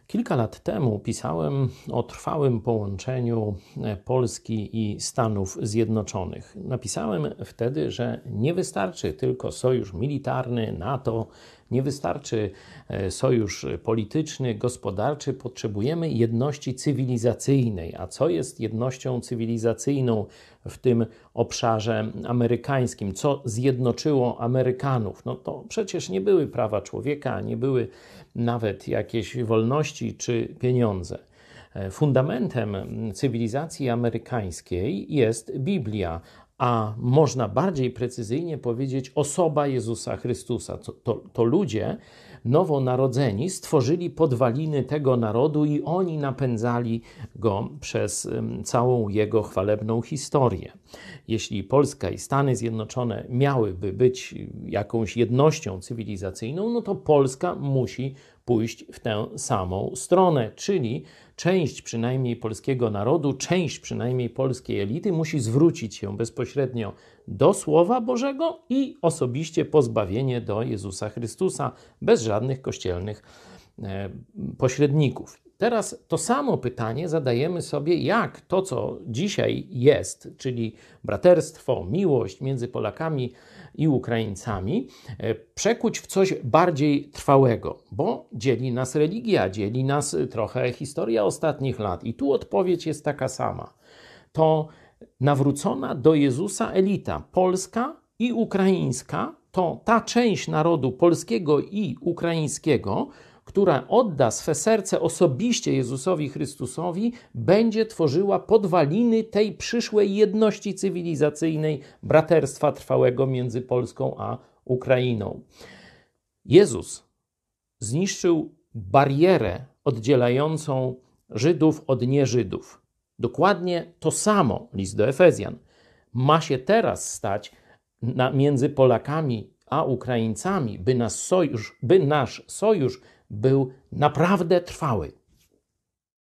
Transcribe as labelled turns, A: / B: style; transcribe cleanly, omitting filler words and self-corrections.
A: Kilka lat temu pisałem o trwałym połączeniu Polski i Stanów Zjednoczonych. Napisałem wtedy, że nie wystarczy tylko sojusz militarny, NATO, nie wystarczy sojusz polityczny, gospodarczy, potrzebujemy jedności cywilizacyjnej. A co jest jednością cywilizacyjną w tym obszarze amerykańskim? Co zjednoczyło Amerykanów? No to przecież nie były prawa człowieka, nie były nawet jakieś wolności czy pieniądze. Fundamentem cywilizacji amerykańskiej jest Biblia, a można bardziej precyzyjnie powiedzieć osoba Jezusa Chrystusa. To ludzie nowonarodzeni stworzyli podwaliny tego narodu i oni napędzali go przez całą jego chwalebną historię. Jeśli Polska i Stany Zjednoczone miałyby być jakąś jednością cywilizacyjną, no to Polska musi pójść w tę samą stronę, czyli część przynajmniej polskiego narodu, część przynajmniej polskiej elity musi zwrócić się bezpośrednio do Słowa Bożego i osobiście po zbawienie do Jezusa Chrystusa, bez żadnych kościelnych pośredników. Teraz to samo pytanie zadajemy sobie, jak to, co dzisiaj jest, czyli braterstwo, miłość między Polakami i Ukraińcami, przekuć w coś bardziej trwałego, bo dzieli nas religia, dzieli nas trochę historia ostatnich lat. I tu odpowiedź jest taka sama. To nawrócona do Jezusa elita polska i ukraińska, to ta część narodu polskiego i ukraińskiego, która odda swe serce osobiście Jezusowi Chrystusowi, będzie tworzyła podwaliny tej przyszłej jedności cywilizacyjnej, braterstwa trwałego między Polską a Ukrainą. Jezus zniszczył barierę oddzielającą Żydów od nieżydów. Dokładnie to samo, list do Efezjan, ma się teraz stać między Polakami a Ukraińcami, by nasz sojusz był naprawdę trwały.